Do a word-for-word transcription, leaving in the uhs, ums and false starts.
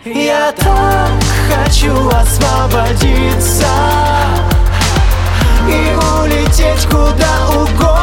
Я так хочу освободиться и улететь куда угодно.